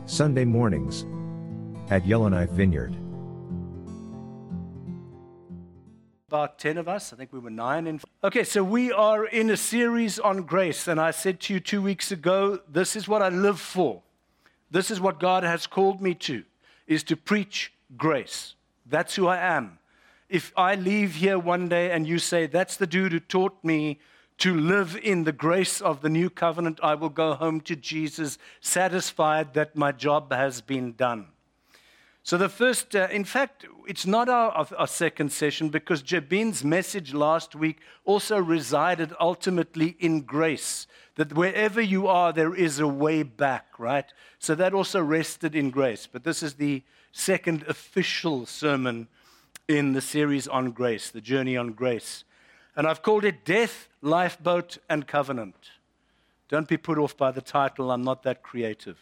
Sunday mornings at Yellowknife Vineyard. About 10 of us, I think we were 9. Okay, so we are in a series on grace, and I said to you 2 weeks ago, this is what I live for. This is what God has called me to, is to preach grace. That's who I am. If I leave here one day and you say, that's the dude who taught me to live in the grace of the new covenant, I will go home to Jesus satisfied that my job has been done. So the first, in fact, it's not our second session because Jabin's message last week also resided ultimately in grace, that wherever you are, there is a way back, right? So that also rested in grace. But this is the second official sermon in the series on grace, the journey on grace. And I've called it Death, Lifeboat, and Covenant. Don't be put off by the title. I'm not that creative.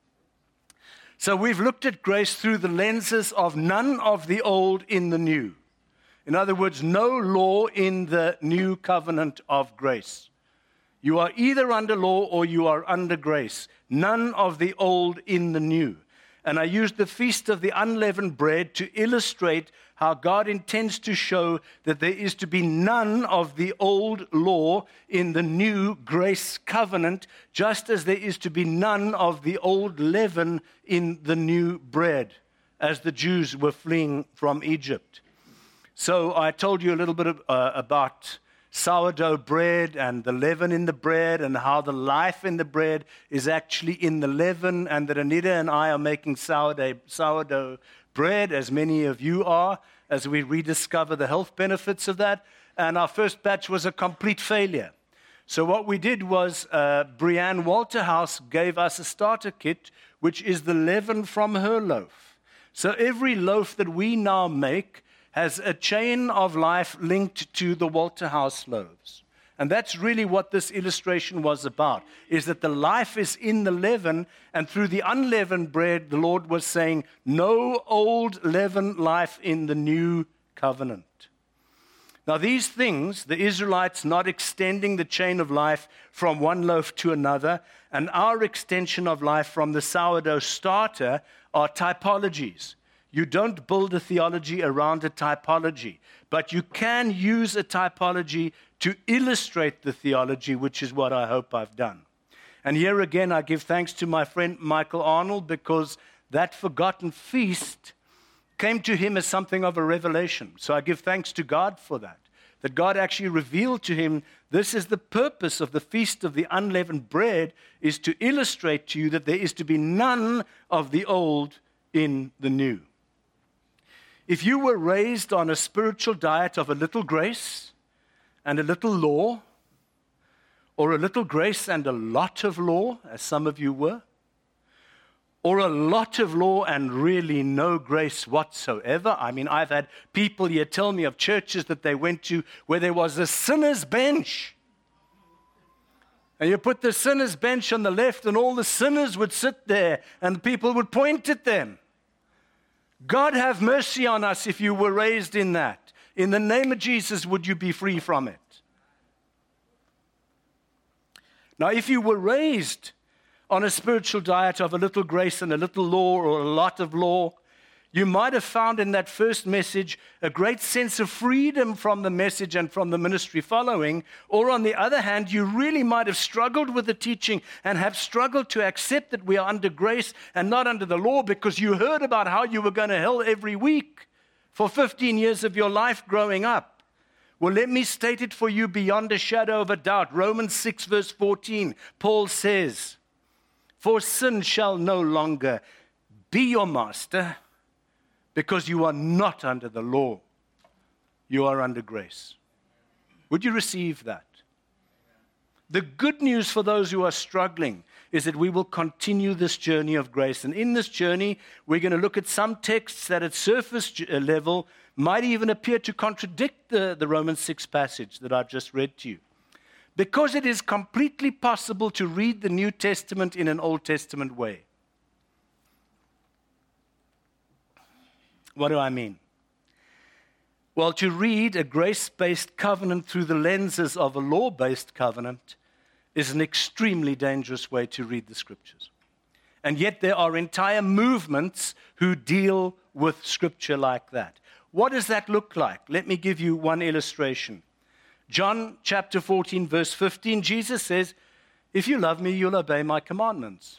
So we've looked at grace through the lenses of none of the old in the new. In other words, no law in the new covenant of grace. You are either under law or you are under grace. None of the old in the new. And I used the Feast of the Unleavened Bread to illustrate how God intends to show that there is to be none of the old law in the new grace covenant, just as there is to be none of the old leaven in the new bread, as the Jews were fleeing from Egypt. So I told you a little bit about sourdough bread and the leaven in the bread and how the life in the bread is actually in the leaven, and that Anita and I are making sourdough bread, as many of you are, as we rediscover the health benefits of that. And our first batch was a complete failure. So what we did was Brianne Walterhouse gave us a starter kit, which is the leaven from her loaf. So every loaf that we now make has a chain of life linked to the Walterhouse loaves. And that's really what this illustration was about, is that the life is in the leaven, and through the unleavened bread, the Lord was saying, no old leaven life in the new covenant. Now these things, the Israelites not extending the chain of life from one loaf to another, and our extension of life from the sourdough starter, are typologies. You don't build a theology around a typology, but you can use a typology to illustrate the theology, which is what I hope I've done. And here again, I give thanks to my friend Michael Arnold, because that forgotten feast came to him as something of a revelation. So I give thanks to God for that God actually revealed to him, this is the purpose of the Feast of the Unleavened Bread, is to illustrate to you that there is to be none of the old in the new. If you were raised on a spiritual diet of a little grace and a little law, or a little grace and a lot of law, as some of you were, or a lot of law and really no grace whatsoever. I mean, I've had people here tell me of churches that they went to where there was a sinner's bench. And you put the sinner's bench on the left and all the sinners would sit there and people would point at them. God have mercy on us if you were raised in that. In the name of Jesus, would you be free from it? Now, if you were raised on a spiritual diet of a little grace and a little law or a lot of law, you might have found in that first message a great sense of freedom from the message and from the ministry following. Or on the other hand, you really might have struggled with the teaching and have struggled to accept that we are under grace and not under the law, because you heard about how you were going to hell every week for 15 years of your life growing up. Well, let me state it for you beyond a shadow of a doubt. Romans 6 verse 14, Paul says, for sin shall no longer be your master, because you are not under the law. You are under grace. Would you receive that? The good news for those who are struggling is that we will continue this journey of grace. And in this journey, we're going to look at some texts that at surface level might even appear to contradict the Romans 6 passage that I've just read to you. Because it is completely possible to read the New Testament in an Old Testament way. What do I mean? Well, to read a grace-based covenant through the lenses of a law-based covenant is an extremely dangerous way to read the Scriptures. And yet there are entire movements who deal with Scripture like that. What does that look like? Let me give you one illustration. John chapter 14, verse 15, Jesus says, if you love me, you'll obey my commandments.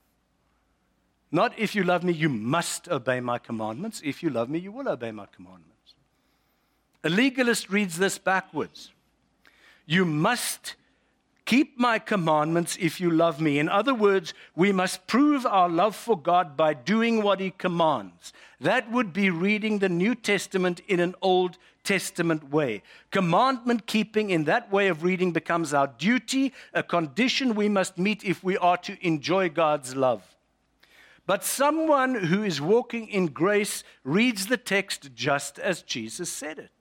Not if you love me, you must obey my commandments. If you love me, you will obey my commandments. A legalist reads this backwards. You must keep my commandments if you love me. In other words, we must prove our love for God by doing what he commands. That would be reading the New Testament in an Old Testament way. Commandment keeping in that way of reading becomes our duty, a condition we must meet if we are to enjoy God's love. But someone who is walking in grace reads the text just as Jesus said it.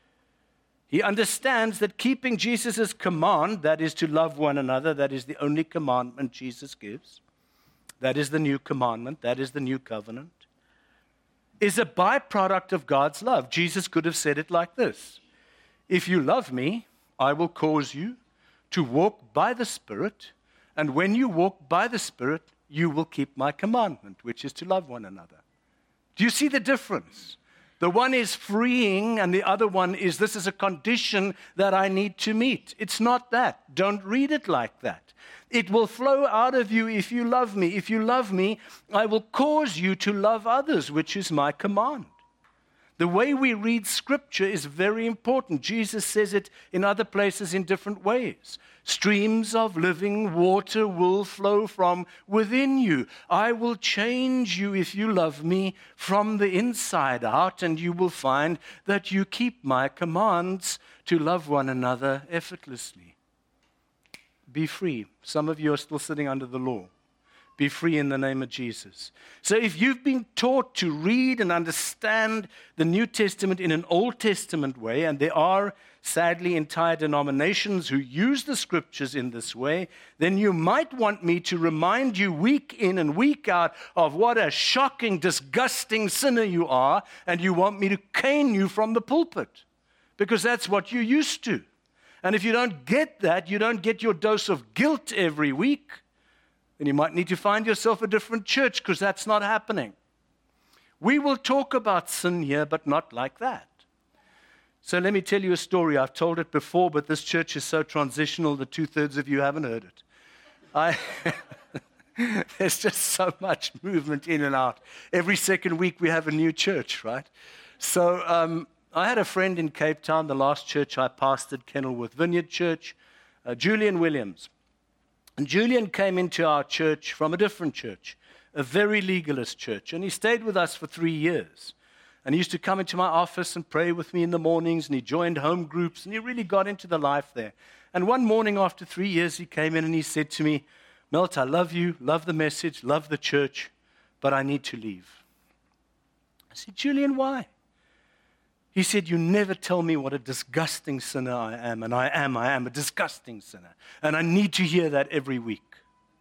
He understands that keeping Jesus' command, that is to love one another, that is the only commandment Jesus gives, that is the new commandment, that is the new covenant, is a byproduct of God's love. Jesus could have said it like this: if you love me, I will cause you to walk by the Spirit, and when you walk by the Spirit, you will keep my commandment, which is to love one another. Do you see the difference? The one is freeing, and the other one is, this is a condition that I need to meet. It's not that. Don't read it like that. It will flow out of you if you love me. If you love me, I will cause you to love others, which is my command. The way we read Scripture is very important. Jesus says it in other places in different ways. Streams of living water will flow from within you. I will change you if you love me from the inside out, and you will find that you keep my commands to love one another effortlessly. Be free. Some of you are still sitting under the law. Be free in the name of Jesus. So if you've been taught to read and understand the New Testament in an Old Testament way, and there are sadly entire denominations who use the Scriptures in this way, then you might want me to remind you week in and week out of what a shocking, disgusting sinner you are, and you want me to cane you from the pulpit, because that's what you're used to. And if you don't get that, you don't get your dose of guilt every week, then you might need to find yourself a different church, because that's not happening. We will talk about sin here, but not like that. So let me tell you a story. I've told it before, but this church is so transitional that 2/3 of you haven't heard it. There's just so much movement in and out. Every second week we have a new church, right? So I had a friend in Cape Town, the last church I pastored, Kenilworth Vineyard Church, Julian Williams. And Julian came into our church from a different church, a very legalist church. And he stayed with us for 3 years. And he used to come into my office and pray with me in the mornings. And he joined home groups. And he really got into the life there. And one morning after 3 years, he came in and he said to me, Milt, I love you, love the message, love the church, but I need to leave. I said, Julian, why? He said, you never tell me what a disgusting sinner I am, and I am a disgusting sinner, and I need to hear that every week.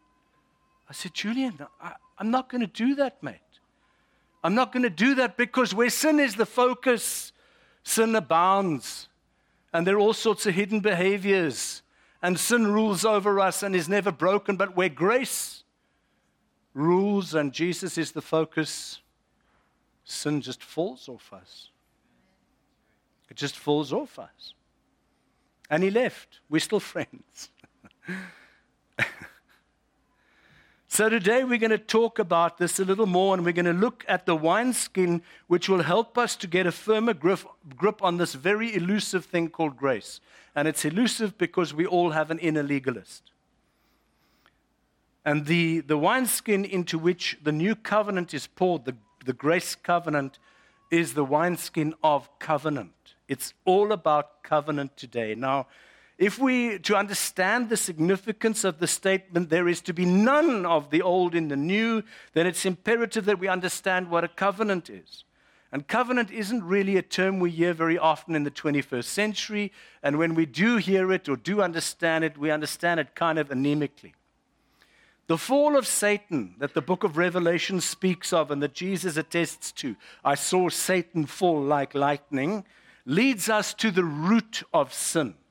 I said, Julian, I'm not going to do that, mate. I'm not going to do that, because where sin is the focus, sin abounds, and there are all sorts of hidden behaviors, and sin rules over us and is never broken. But where grace rules and Jesus is the focus, sin just falls off us. It just falls off us. And he left. We're still friends. So today we're going to talk about this a little more, and we're going to look at the wineskin, which will help us to get a firmer grip on this very elusive thing called grace. And it's elusive because we all have an inner legalist. And the wineskin into which the new covenant is poured, the grace covenant, is the wineskin of covenant. It's all about covenant today. Now, if we to understand the significance of the statement, there is to be none of the old in the new, then it's imperative that we understand what a covenant is. And covenant isn't really a term we hear very often in the 21st century. And when we do hear it or do understand it, we understand it kind of anemically. The fall of Satan that the book of Revelation speaks of and that Jesus attests to, I saw Satan fall like lightning, leads us to the root of sin.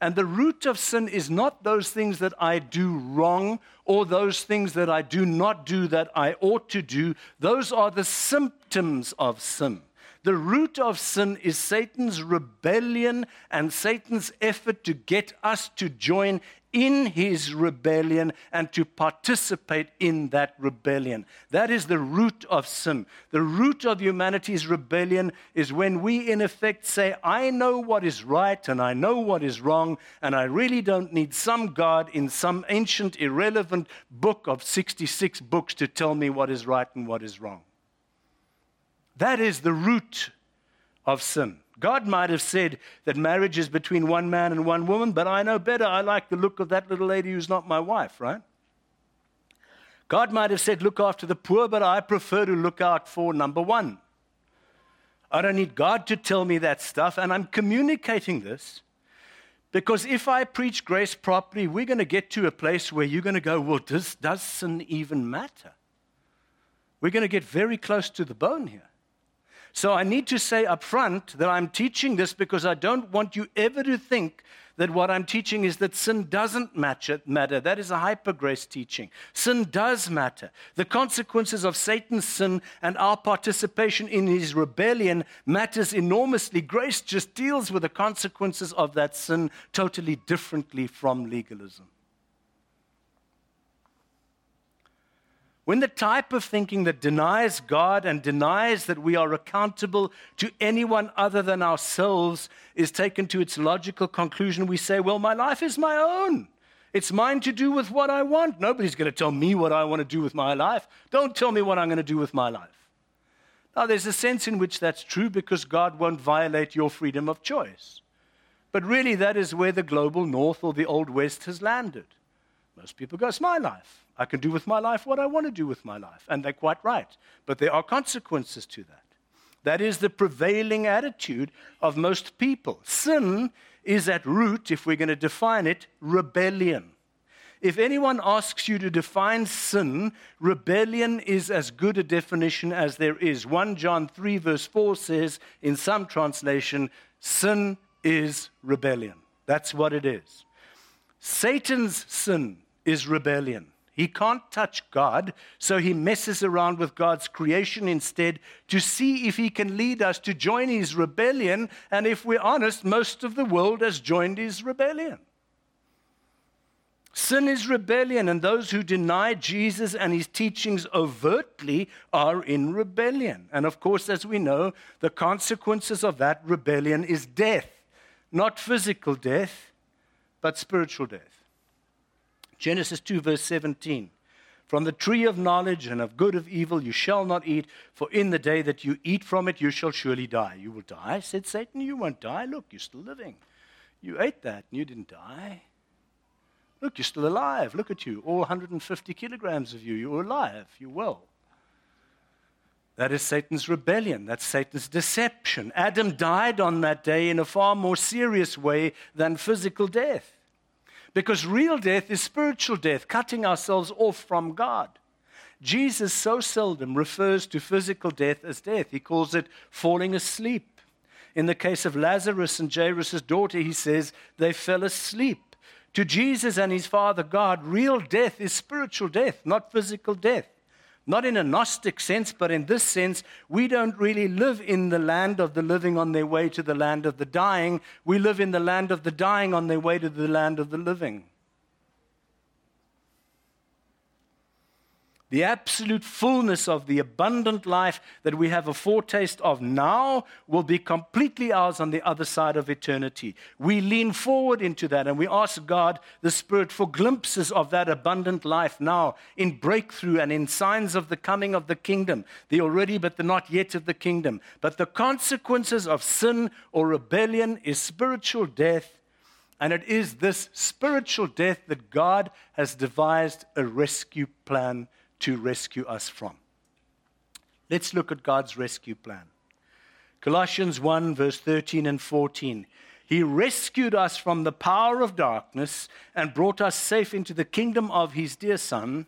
And the root of sin is not those things that I do wrong or those things that I do not do that I ought to do. Those are the symptoms of sin. The root of sin is Satan's rebellion and Satan's effort to get us to join in his rebellion and to participate in that rebellion. That is the root of sin. The root of humanity's rebellion is when we, in effect, say, I know what is right and I know what is wrong, and I really don't need some God in some ancient, irrelevant book of 66 books to tell me what is right and what is wrong. That is the root of sin. God might have said that marriage is between one man and one woman, but I know better. I like the look of that little lady who's not my wife, right? God might have said, look after the poor, but I prefer to look out for number one. I don't need God to tell me that stuff, and I'm communicating this because if I preach grace properly, we're going to get to a place where you're going to go, well, does sin even matter? We're going to get very close to the bone here. So I need to say up front that I'm teaching this because I don't want you ever to think that what I'm teaching is that sin doesn't matter. That is a hyper-grace teaching. Sin does matter. The consequences of Satan's sin and our participation in his rebellion matters enormously. Grace just deals with the consequences of that sin totally differently from legalism. When the type of thinking that denies God and denies that we are accountable to anyone other than ourselves is taken to its logical conclusion, we say, well, my life is my own. It's mine to do with what I want. Nobody's going to tell me what I want to do with my life. Don't tell me what I'm going to do with my life. Now, there's a sense in which that's true because God won't violate your freedom of choice. But really, that is where the global north or the old west has landed. Most people go, it's my life. I can do with my life what I want to do with my life. And they're quite right. But there are consequences to that. That is the prevailing attitude of most people. Sin is at root, if we're going to define it, rebellion. If anyone asks you to define sin, rebellion is as good a definition as there is. 1 John 3 verse 4 says, in some translation, sin is rebellion. That's what it is. Satan's sin is rebellion. He can't touch God, so he messes around with God's creation instead to see if he can lead us to join his rebellion. And if we're honest, most of the world has joined his rebellion. Sin is rebellion, and those who deny Jesus and his teachings overtly are in rebellion. And of course, as we know, the consequences of that rebellion is death. Not physical death, but spiritual death. Genesis 2 verse 17, from the tree of knowledge and of good of evil you shall not eat, for in the day that you eat from it you shall surely die. You will die, said Satan. You won't die. Look, you're still living. You ate that and you didn't die. Look, you're still alive. Look at you, all 150 kilograms of you. You're alive. You're well. That is Satan's rebellion. That's Satan's deception. Adam died on that day in a far more serious way than physical death. Because real death is spiritual death, cutting ourselves off from God. Jesus so seldom refers to physical death as death. He calls it falling asleep. In the case of Lazarus and Jairus' daughter, he says they fell asleep. To Jesus and his Father God, real death is spiritual death, not physical death. Not in a Gnostic sense, but in this sense, we don't really live in the land of the living on their way to the land of the dying. We live in the land of the dying on their way to the land of the living. The absolute fullness of the abundant life that we have a foretaste of now will be completely ours on the other side of eternity. We lean forward into that and we ask God, the Spirit, for glimpses of that abundant life now in breakthrough and in signs of the coming of the kingdom, the already but the not yet of the kingdom. But the consequences of sin or rebellion is spiritual death, and it is this spiritual death that God has devised a rescue plan to rescue us from. Let's look at God's rescue plan. Colossians 1 verse 13 and 14. He rescued us from the power of darkness and brought us safe into the kingdom of his dear Son,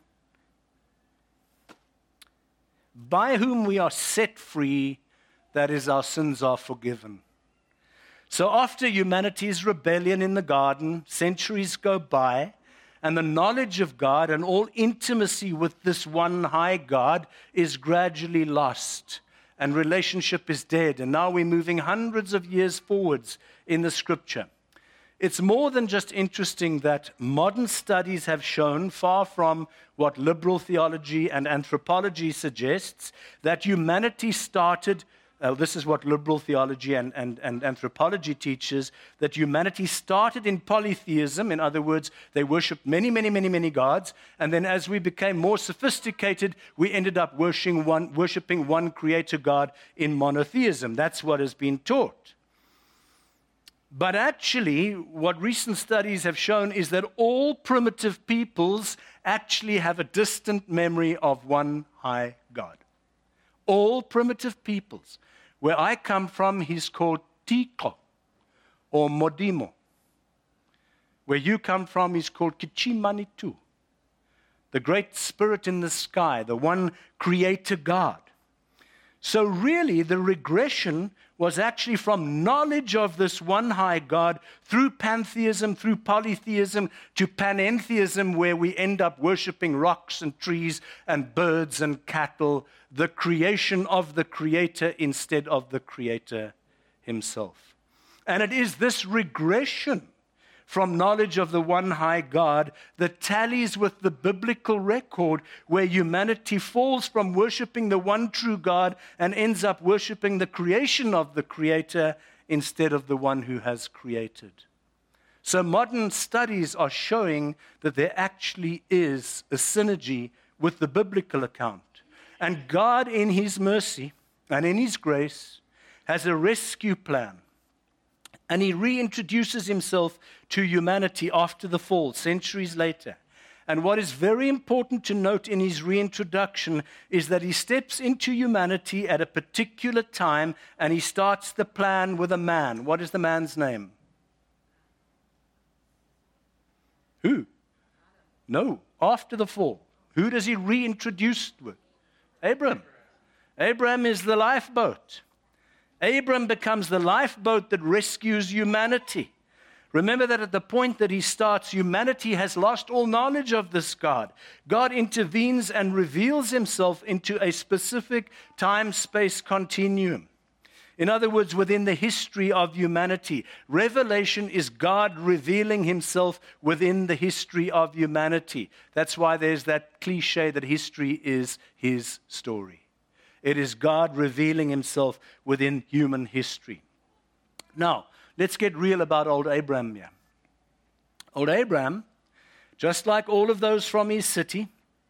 by whom we are set free, that is, our sins are forgiven. So after humanity's rebellion in the garden, centuries go by, and the knowledge of God and all intimacy with this one high God is gradually lost, and relationship is dead. And now we're moving hundreds of years forwards in the scripture. It's more than just interesting that modern studies have shown, far from what liberal theology and anthropology suggests, that humanity started. This is what liberal theology and anthropology teaches, that humanity started in polytheism. In other words, they worshipped many gods. And then as we became more sophisticated, we ended up worshipping one creator God in monotheism. That's what has been taught. But actually, what recent studies have shown is that all primitive peoples actually have a distant memory of one high God. All primitive peoples. Where I come from, he's called Tiko or Modimo. Where you come from, he's called Kichimanitu, the great spirit in the sky, the one creator God. So really, the regression was actually from knowledge of this one high God through pantheism, through polytheism, to panentheism, where we end up worshiping rocks and trees and birds and cattle, the creation of the creator instead of the creator himself. And it is this regression from knowledge of the one high God that tallies with the biblical record, where humanity falls from worshiping the one true God and ends up worshiping the creation of the creator instead of the one who has created. So modern studies are showing that there actually is a synergy with the biblical account. And God, in his mercy and in his grace, has a rescue plan. And he reintroduces himself to humanity after the fall, centuries later. And what is very important to note in his reintroduction is that he steps into humanity at a particular time, and he starts the plan with a man. What is the man's name? Who? No, after the fall. Who does he reintroduce with? Abram. Abram is the lifeboat. Abram becomes the lifeboat that rescues humanity. Remember that at the point that he starts, humanity has lost all knowledge of this God. God intervenes and reveals himself into a specific time-space continuum. In other words, within the history of humanity, revelation is God revealing himself within the history of humanity. That's why there's that cliche that history is his story. It is God revealing himself within human history. Now, let's get real about old Abraham here. Old Abraham, just like all of those from his city,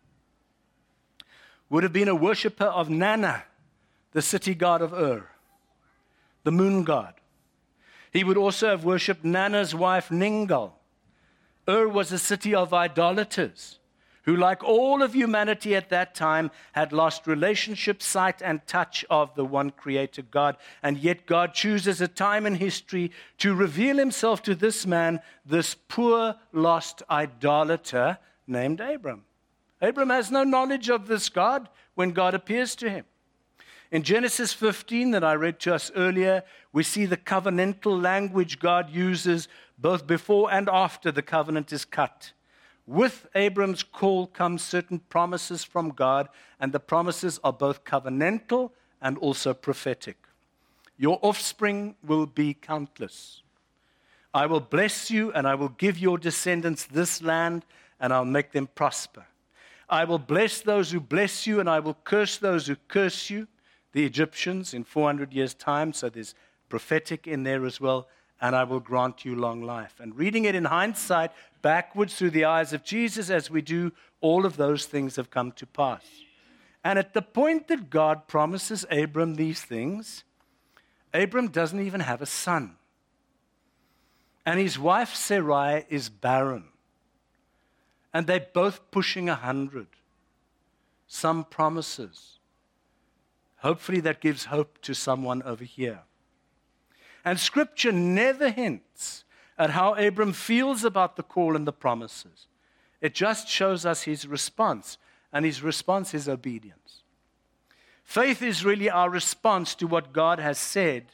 would have been a worshiper of Nana, the city god of Ur, the moon god. He would also have worshipped Nana's wife, Ningal. Ur was a city of idolaters, who, like all of humanity at that time, had lost relationship, sight, and touch of the one creator God. And yet God chooses a time in history to reveal himself to this man, this poor, lost idolater named Abram. Abram has no knowledge of this God when God appears to him. In Genesis 15 that I read to us earlier, we see the covenantal language God uses both before and after the covenant is cut. With Abram's call comes certain promises from God, and the promises are both covenantal and also prophetic. Your offspring will be countless. I will bless you, and I will give your descendants this land, and I'll make them prosper. I will bless those who bless you, and I will curse those who curse you, the Egyptians, in 400 years' time. So there's prophetic in there as well. And I will grant you long life. And reading it in hindsight, backwards through the eyes of Jesus, as we do, all of those things have come to pass. And at the point that God promises Abram these things, Abram doesn't even have a son. And his wife Sarai is barren. And they're both pushing 100. Some promises. Hopefully that gives hope to someone over here. And Scripture never hints at how Abram feels about the call and the promises. It just shows us his response, and his response is obedience. Faith is really our response to what God has said,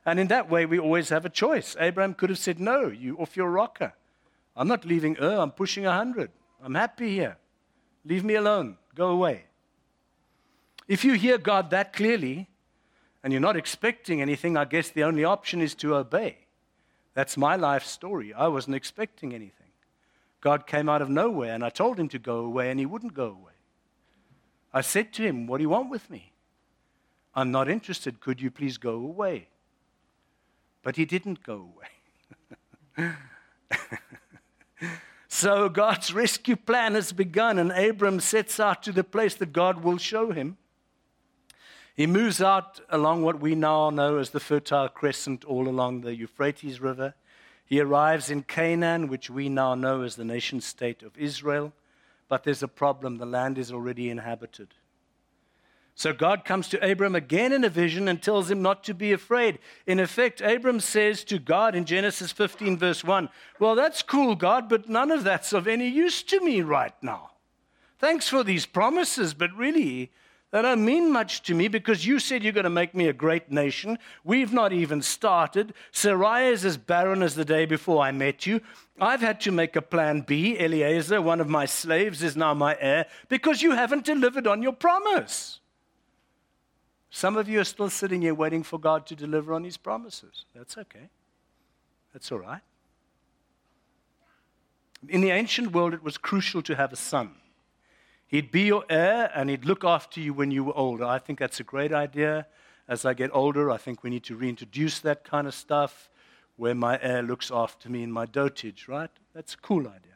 And in that way, we always have a choice. Abraham could have said, no, you off your rocker. I'm not leaving Ur, I'm pushing 100. I'm happy here. Leave me alone. Go away. If you hear God that clearly, and you're not expecting anything, I guess the only option is to obey. That's my life story. I wasn't expecting anything. God came out of nowhere, and I told him to go away, and he wouldn't go away. I said to him, what do you want with me? I'm not interested. Could you please go away? But he didn't go away. So God's rescue plan has begun, and Abram sets out to the place that God will show him. He moves out along what we now know as the Fertile Crescent, all along the Euphrates River. He arrives in Canaan, which we now know as the nation-state of Israel. But there's a problem. The land is already inhabited. So God comes to Abram again in a vision and tells him not to be afraid. In effect, Abram says to God in Genesis 15, verse 1, well, that's cool, God, but none of that's of any use to me right now. Thanks for these promises, but really, they don't mean much to me because you said you're going to make me a great nation. We've not even started. Sarai is as barren as the day before I met you. I've had to make a plan B. Eliezer, one of my slaves, is now my heir because you haven't delivered on your promise. Some of you are still sitting here waiting for God to deliver on his promises. That's okay. That's all right. In the ancient world, it was crucial to have a son. He'd be your heir, and he'd look after you when you were older. I think that's a great idea. As I get older, I think we need to reintroduce that kind of stuff, where my heir looks after me in my dotage, right? That's a cool idea.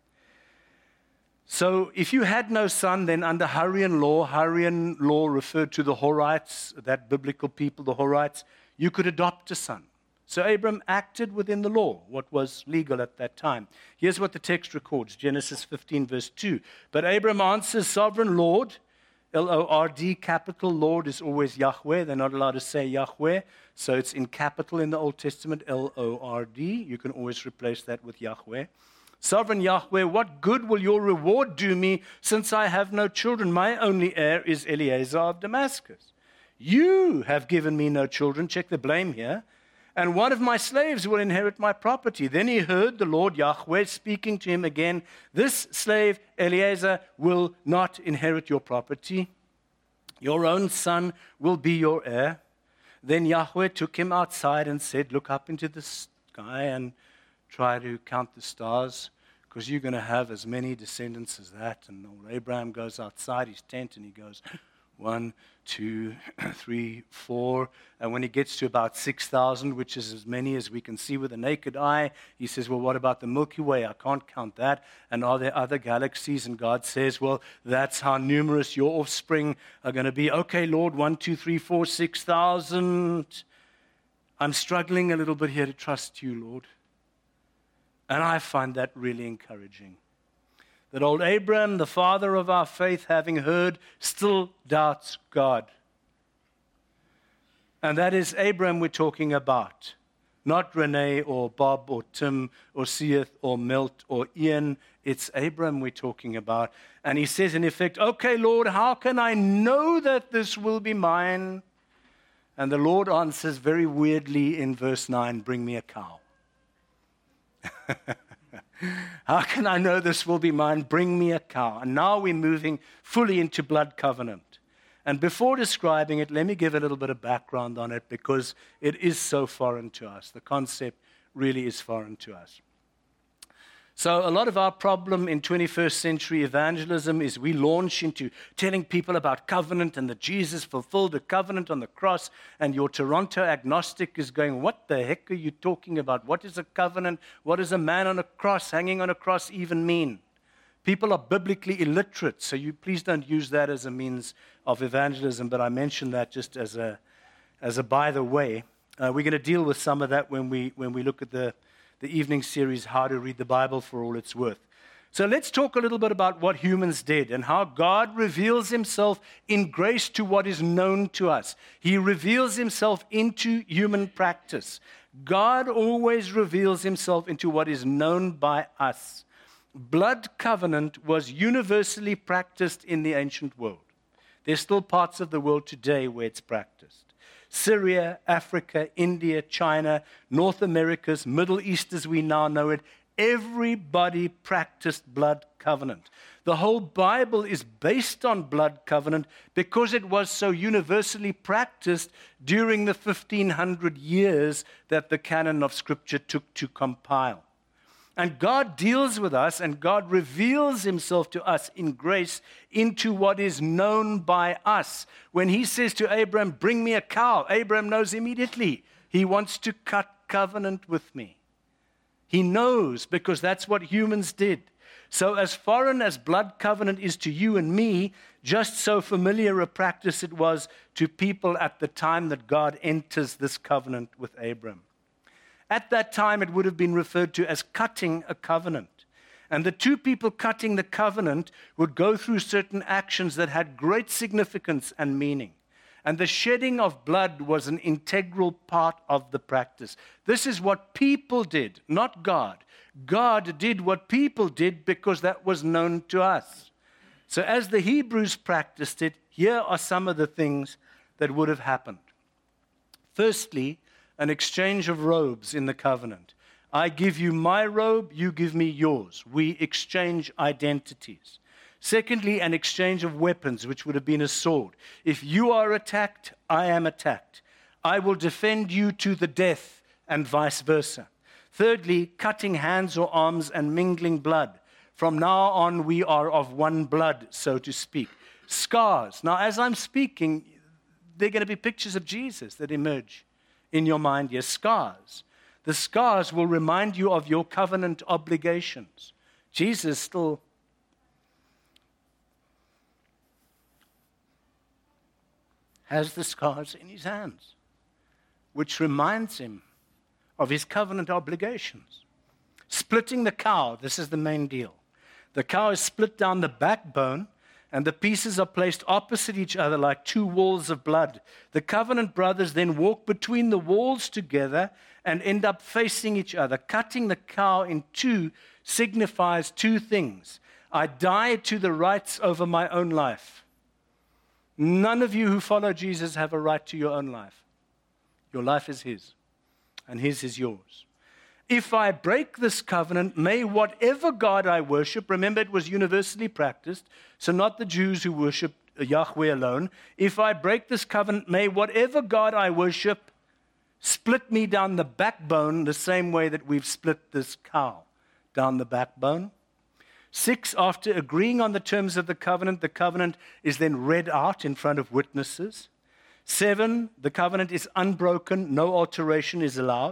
So if you had no son, then under Hurrian law referred to the Horites, that biblical people, the Horites, you could adopt a son. So Abram acted within the law, what was legal at that time. Here's what the text records, Genesis 15, verse 2. But Abram answers, Sovereign Lord, L-O-R-D, capital Lord is always Yahweh. They're not allowed to say Yahweh, so it's in capital in the Old Testament, L-O-R-D. You can always replace that with Yahweh. Sovereign Yahweh, what good will your reward do me since I have no children? My only heir is Eliezer of Damascus. You have given me no children. Check the blame here. And one of my slaves will inherit my property. Then he heard the Lord Yahweh speaking to him again. This slave, Eliezer, will not inherit your property. Your own son will be your heir. Then Yahweh took him outside and said, look up into the sky and try to count the stars, because you're going to have as many descendants as that. And old Abraham goes outside his tent and he goes, 1, 2, 3, 4. And when he gets to about 6,000, which is as many as we can see with the naked eye, he says, well, what about the Milky Way? I can't count that. And are there other galaxies? And God says, well, that's how numerous your offspring are going to be. Okay, Lord, 1, 2, 3, 4, 6,000. I'm struggling a little bit here to trust you, Lord. And I find that really encouraging. That old Abraham, the father of our faith, having heard, still doubts God. And that is Abraham we're talking about. Not Renee or Bob or Tim or Seeth or Milt or Ian. It's Abraham we're talking about. And he says in effect, okay, Lord, how can I know that this will be mine? And the Lord answers very weirdly in verse 9, bring me a cow. How can I know this will be mine? Bring me a cow. And now we're moving fully into blood covenant. And before describing it, let me give a little bit of background on it because it is so foreign to us. The concept really is foreign to us. So a lot of our problem in 21st century evangelism is we launch into telling people about covenant and that Jesus fulfilled the covenant on the cross, and your Toronto agnostic is going, what the heck are you talking about? What is a covenant? What does a man on a cross, hanging on a cross even mean? People are biblically illiterate, so you please don't use that as a means of evangelism, but I mention that just as a by the way. We're going to deal with some of that when we look at the evening series, How to Read the Bible for All It's Worth. So let's talk a little bit about what humans did and how God reveals himself in grace to what is known to us. He reveals himself into human practice. God always reveals himself into what is known by us. Blood covenant was universally practiced in the ancient world. There's still parts of the world today where it's practiced. Syria, Africa, India, China, North Americas, Middle East as we now know it, everybody practiced blood covenant. The whole Bible is based on blood covenant because it was so universally practiced during the 1500 years that the canon of Scripture took to compile. And God deals with us, and God reveals himself to us in grace into what is known by us. When he says to Abraham, bring me a cow, Abraham knows immediately he wants to cut covenant with me. He knows because that's what humans did. So as foreign as blood covenant is to you and me, just so familiar a practice it was to people at the time that God enters this covenant with Abraham. At that time, it would have been referred to as cutting a covenant. And the two people cutting the covenant would go through certain actions that had great significance and meaning. And the shedding of blood was an integral part of the practice. This is what people did, not God. God did what people did because that was known to us. So as the Hebrews practiced it, here are some of the things that would have happened. Firstly, an exchange of robes in the covenant. I give you my robe, you give me yours. We exchange identities. Secondly, an exchange of weapons, which would have been a sword. If you are attacked, I am attacked. I will defend you to the death, and vice versa. Thirdly, cutting hands or arms and mingling blood. From now on, we are of one blood, so to speak. Scars. Now, as I'm speaking, there are going to be pictures of Jesus that emerge in your mind. Yes, scars. The scars will remind you of your covenant obligations. Jesus still has the scars in his hands, which reminds him of his covenant obligations. Splitting the cow, this is the main deal. The cow is split down the backbone, and the pieces are placed opposite each other like two walls of blood. The covenant brothers then walk between the walls together and end up facing each other. Cutting the cow in two signifies two things. I die to the rights over my own life. None of you who follow Jesus have a right to your own life. Your life is his, and his is yours. If I break this covenant, may whatever God I worship, remember it was universally practiced, so not the Jews who worship Yahweh alone. If I break this covenant, may whatever God I worship split me down the backbone the same way that we've split this cow down the backbone. 6, after agreeing on the terms of the covenant is then read out in front of witnesses. 7, the covenant is unbroken, no alteration is allowed.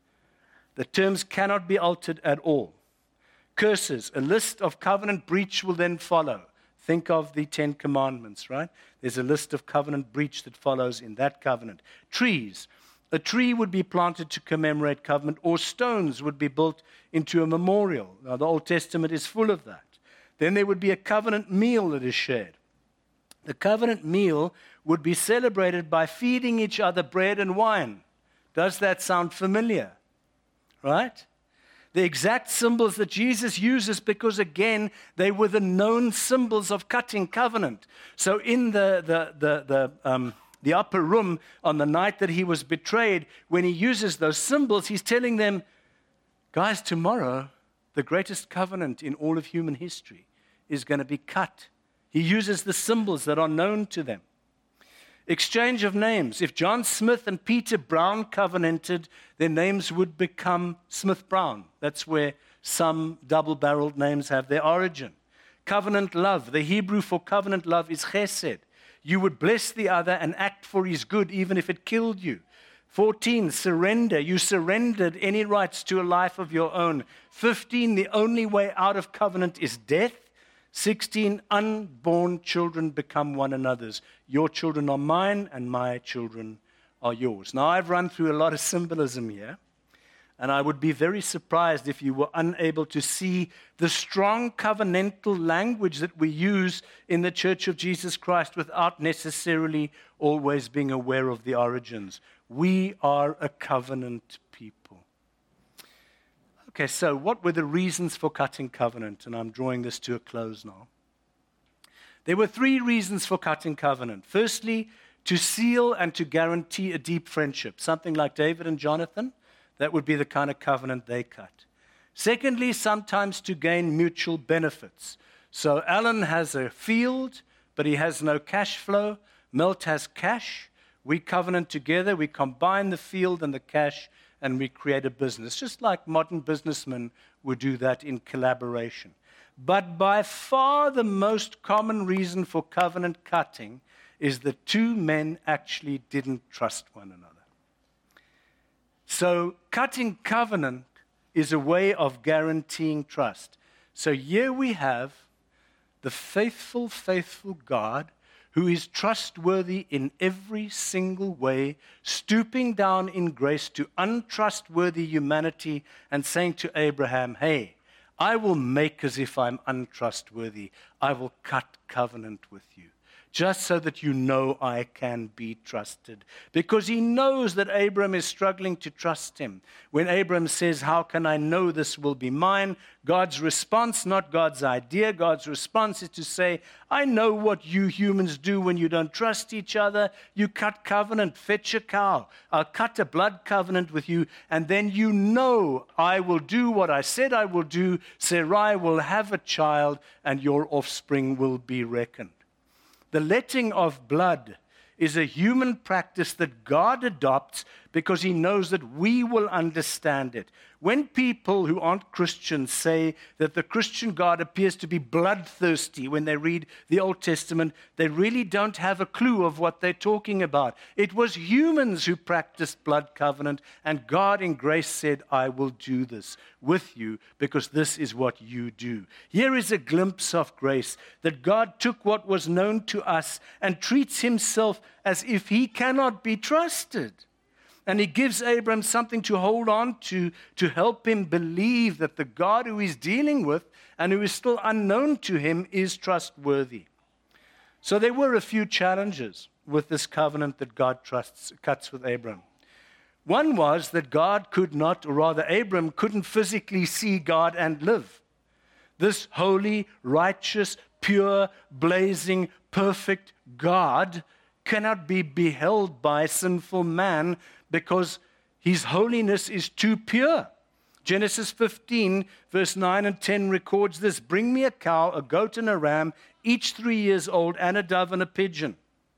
The terms cannot be altered at all. Curses, a list of covenant breach will then follow. Think of the 10 Commandments, right? There's a list of covenant breach that follows in that covenant. Trees, a tree would be planted to commemorate covenant, or stones would be built into a memorial. Now, the Old Testament is full of that. Then there would be a covenant meal that is shared. The covenant meal would be celebrated by feeding each other bread and wine. Does that sound familiar? Right? The exact symbols that Jesus uses, because again, they were the known symbols of cutting covenant. So in the upper room on the night that he was betrayed, when he uses those symbols, he's telling them, guys, tomorrow, the greatest covenant in all of human history is going to be cut. He uses the symbols that are known to them. Exchange of names. If John Smith and Peter Brown covenanted, their names would become Smith Brown. That's where some double-barreled names have their origin. Covenant love. The Hebrew for covenant love is chesed. You would bless the other and act for his good, even if it killed you. 14, surrender. You surrendered any rights to a life of your own. 15, the only way out of covenant is death. 16, unborn children become one another's. Your children are mine, and my children are yours. Now, I've run through a lot of symbolism here, and I would be very surprised if you were unable to see the strong covenantal language that we use in the Church of Jesus Christ without necessarily always being aware of the origins. We are a covenant people. Okay, so what were the reasons for cutting covenant? And I'm drawing this to a close now. There were 3 reasons for cutting covenant. Firstly, to seal and to guarantee a deep friendship, something like David and Jonathan. That would be the kind of covenant they cut. Secondly, sometimes to gain mutual benefits. So Alan has a field, but he has no cash flow. Milt has cash. We covenant together. We combine the field and the cash, and we create a business, just like modern businessmen would do that in collaboration. But by far the most common reason for covenant cutting is that two men actually didn't trust one another. So cutting covenant is a way of guaranteeing trust. So here we have the faithful, faithful God who is trustworthy in every single way, stooping down in grace to untrustworthy humanity and saying to Abraham, hey, I will make as if I'm untrustworthy. I will cut covenant with you, just so that you know I can be trusted. Because he knows that Abram is struggling to trust him. When Abram says, how can I know this will be mine? God's response, not God's idea, God's response is to say, I know what you humans do when you don't trust each other. You cut covenant, fetch a cow. I'll cut a blood covenant with you, and then you know I will do what I said I will do. Sarai will have a child, and your offspring will be reckoned. The letting of blood is a human practice that God adopts because he knows that we will understand it. When people who aren't Christians say that the Christian God appears to be bloodthirsty when they read the Old Testament, they really don't have a clue of what they're talking about. It was humans who practiced blood covenant, and God in grace said, I will do this with you because this is what you do. Here is a glimpse of grace that God took what was known to us and treats himself as if he cannot be trusted. And he gives Abram something to hold on to help him believe that the God who he's dealing with and who is still unknown to him is trustworthy. So there were a few challenges with this covenant that God cuts with Abram. One was that God could not, or rather Abram couldn't physically see God and live. This holy, righteous, pure, blazing, perfect God cannot be beheld by sinful man because his holiness is too pure. Genesis 15, verse 9 and 10 records this. Bring me a cow, a goat, and a ram, each 3 years old, and a dove and a pigeon.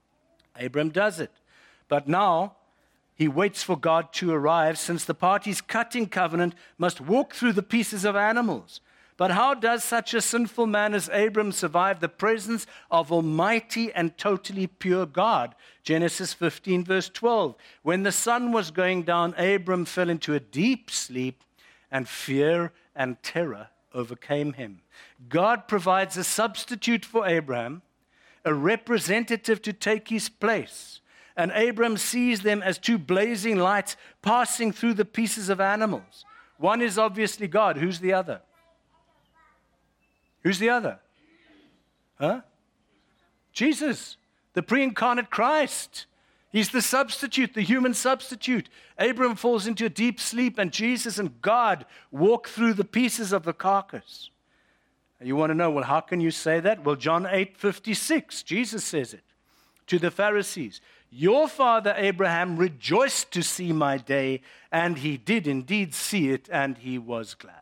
Abram does it. But now he waits for God to arrive, since the parties cutting covenant must walk through the pieces of animals. But how does such a sinful man as Abram survive the presence of almighty and totally pure God? Genesis 15, verse 12. When the sun was going down, Abram fell into a deep sleep, and fear and terror overcame him. God provides a substitute for Abraham, a representative to take his place. And Abram sees them as two blazing lights passing through the pieces of animals. One is obviously God. Who's the other? Who's the other? Huh? Jesus, the pre-incarnate Christ. He's the substitute, the human substitute. Abram falls into a deep sleep, and Jesus and God walk through the pieces of the carcass. And you want to know, well, how can you say that? Well, John 8:56, Jesus says it to the Pharisees. Your father Abraham rejoiced to see my day, and he did indeed see it, and he was glad.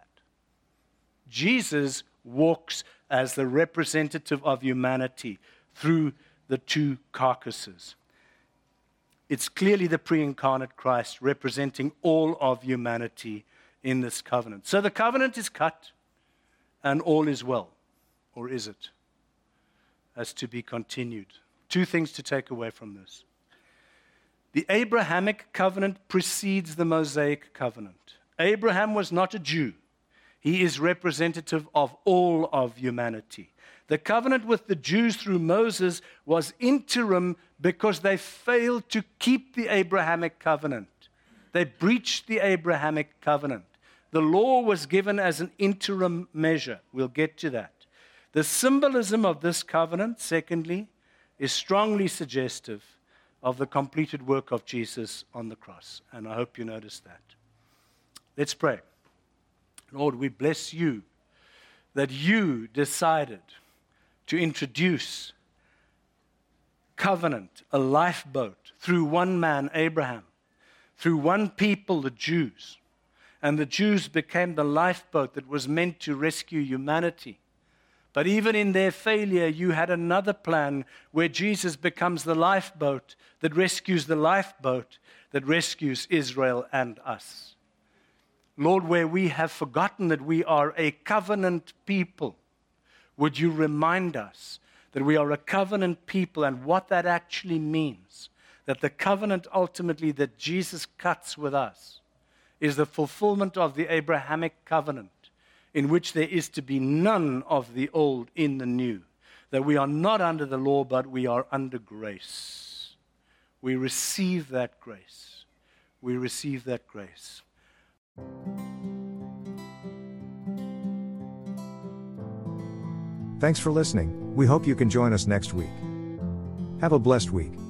Jesus walks as the representative of humanity through the two carcasses. It's clearly the pre-incarnate Christ representing all of humanity in this covenant. So the covenant is cut and all is well. Or is it? As to be continued. Two things to take away from this. The Abrahamic covenant precedes the Mosaic covenant. Abraham was not a Jew. He is representative of all of humanity. The covenant with the Jews through Moses was interim because they failed to keep the Abrahamic covenant. They breached the Abrahamic covenant. The law was given as an interim measure. We'll get to that. The symbolism of this covenant, secondly, is strongly suggestive of the completed work of Jesus on the cross. And I hope you notice that. Let's pray. Lord, we bless you that you decided to introduce covenant, a lifeboat, through one man, Abraham, through one people, the Jews. And the Jews became the lifeboat that was meant to rescue humanity. But even in their failure, you had another plan where Jesus becomes the lifeboat that rescues the lifeboat that rescues Israel and us. Lord, where we have forgotten that we are a covenant people, would you remind us that we are a covenant people and what that actually means? That the covenant ultimately that Jesus cuts with us is the fulfillment of the Abrahamic covenant, in which there is to be none of the old in the new. That we are not under the law, but we are under grace. We receive that grace. We receive that grace. Thanks for listening. We hope you can join us next week. Have a blessed week.